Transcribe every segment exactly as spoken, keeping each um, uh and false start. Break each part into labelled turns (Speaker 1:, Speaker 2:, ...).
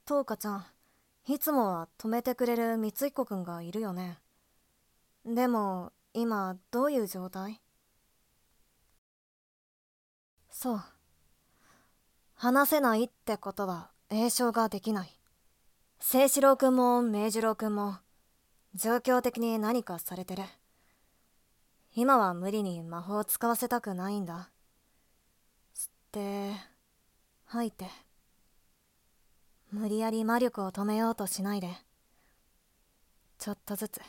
Speaker 1: トウカちゃん、いつもは止めてくれる光彦くんがいるよね。でも、今、どういう状態？そう。話せないってことは、詠唱ができない。清志郎くんも明治郎くんも、状況的に何かされてる。今は無理に魔法を使わせたくないんだ。吸って、吐いて。無理やり魔力を止めようとしないで。ちょっとずつ。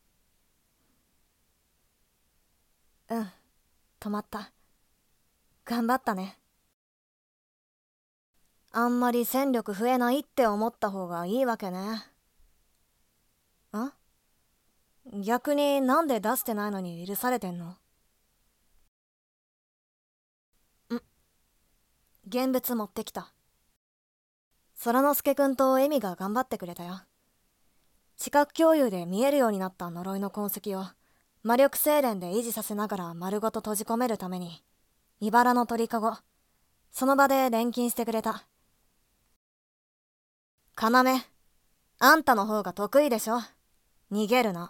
Speaker 1: うん、止まった。頑張ったね。あんまり戦力増えないって思った方がいいわけね。ん？逆になんで出してないのに許されてんの？ん？現物持ってきた。空之助くんとエミが頑張ってくれたよ。視覚共有で見えるようになった呪いの痕跡を魔力精錬で維持させながら丸ごと閉じ込めるために、茨の鳥かご、その場で錬金してくれた。要、あんたの方が得意でしょ。逃げるな。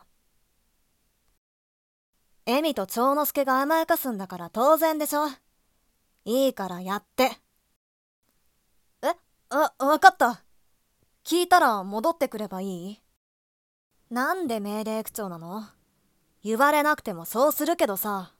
Speaker 1: エミと長之助が甘やかすんだから当然でしょ。いいからやって。え、あ、わかった。聞いたら戻ってくればいい？なんで命令口調なの？言われなくてもそうするけどさ。